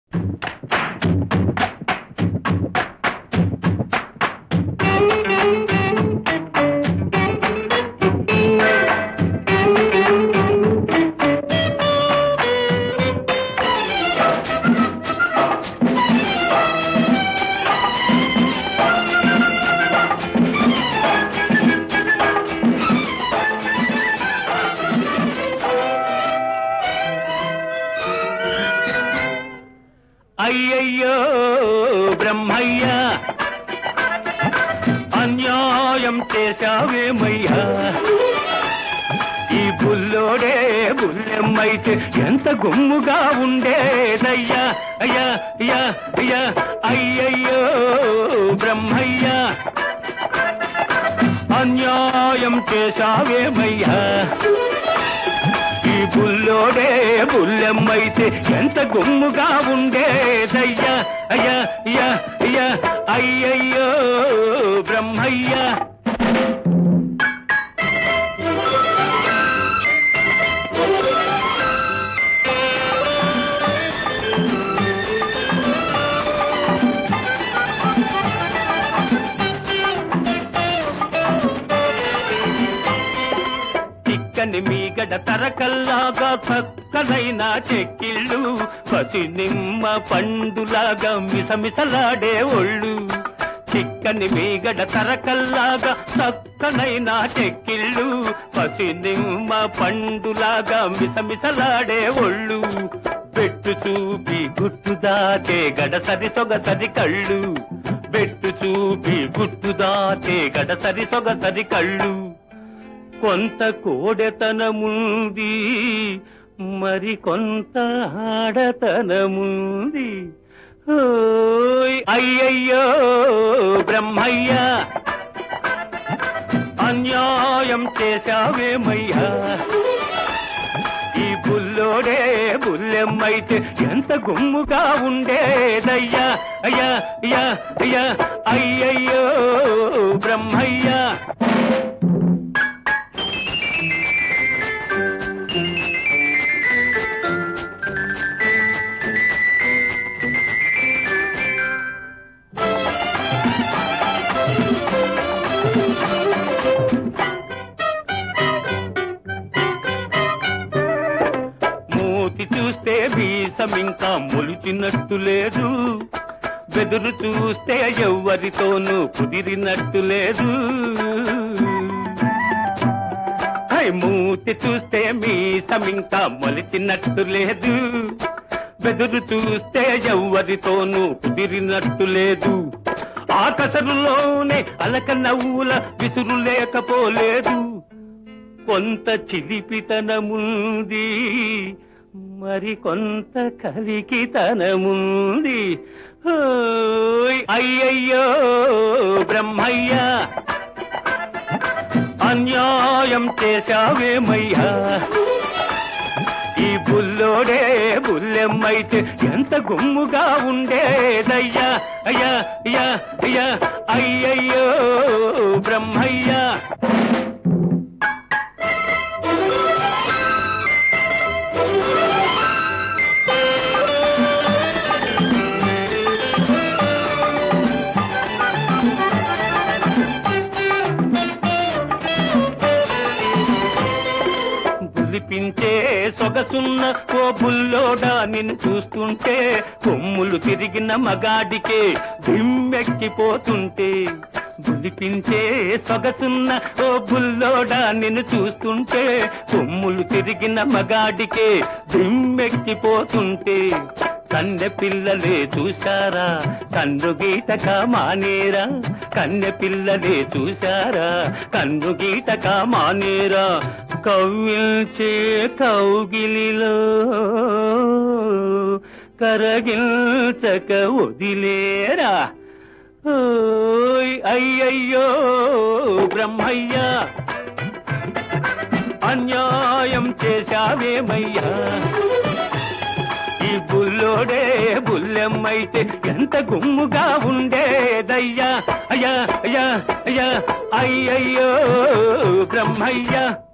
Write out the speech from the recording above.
అయ్యయ్యో బ్రహ్మయ్య అన్యాయం చేశావేమయ్యా ఈ బుల్లోడే బుల్లెమ్మైతే ఎంత గుమ్ముగా ఉండేదయ్యా అయ్యా అయ్యా అయ్యా అయ్యయ్యో బ్రహ్మయ్య అన్యాయం చేశావేమయ్యా ఈ బుల్లోడే బుల్లెమ్మైతే ఎంత గుమ్ముగా ఉండేదయ్యా అయ్యా అయ్యా అయ్యా అయ్యయ్యో బ్రహ్మయ్య చిక్కని మీగడ తరకల్లాగా చక్కనైన చెక్కిళ్ళు పసి నిమ్మ పండులాగా మిసమిసలాడే ఒళ్ళు చిక్కని మీగడ తరకల్లాగా చక్కనైన చెక్కిళ్ళు పసి నిమ్మ పండులాగా మిసమిసలాడే ఒళ్ళు పెట్టు చూపి గుట్టు దాచే గడసరి సొగసరి కళ్ళు పెట్టు చూపి గుట్టు దాచే గడసరి సొగసరి కళ్ళు కొంత కోడెతనముంది మరి కొంత ఆడతనముంది అయ్యయ్యో బ్రహ్మయ్య అన్యాయం చేశావేమయ్యా ఈ బుల్లోడే బుల్లెమ్మైతే ఎంత గుమ్ముగా ఉండేదయ్యా అయ్యా అయ్యా అయ్యా అయ్యయ్యో బ్రహ్మయ్య చూస్తే వీసమింకా మొలిచినట్టు లేదు బెదురు చూస్తే ఎవ్వరితోనూ కుదిరినట్టు లేదు మూతి చూస్తే మీసమింకా మొలిచినట్టు లేదు బెదురు చూస్తే ఎవ్వరితోనూ కుదిరినట్టు లేదు ఆకసరులోనే అలక నవ్వుల విసురు లేకపోలేదు కొంత చిలిపితనముంది మరి కొంత కలికితనముంది అయ్యయ్యో బ్రహ్మయ్య అన్యాయం చేశావేమయ్యా ఈ బుల్లోడే బుల్లెమ్మైతే ఎంత గుమ్ముగా ఉండేదయ్యా అయ్యా అయ్యా అయ్యా అయ్యయ్యో బ్రహ్మయ్య పించే సొగసున్న ఓ బుల్లోడా నిన్ను చూస్తుంటే కొమ్ములు తిరిగిన మగాడికే దిమ్మెక్కిపోతుంటే బులిపించే సొగసున్న ఓ బుల్లోడా నిన్ను చూస్తుంటే కొమ్ములు తిరిగిన మగాడికే దిమ్మెక్కిపోతుంటే కన్నె పిల్లలే చూశారా కన్ను గీతక మానేరా కన్నె పిల్లలే చూశారా కన్ను గీతక మానేరా కవ్విల్చే కౌగిలిలో కరగిల్చక వదిలేరా అయ్యయ్యో బ్రహ్మయ్య అన్యాయం చేశావేమయ్యా ఈ బుల్లోడే బుల్లెమ్మైతే ఎంత గుమ్ముగా ఉండేదయ్యా అయ్యా అయ్యా అయ్యా అయ్యయ్యో బ్రహ్మయ్య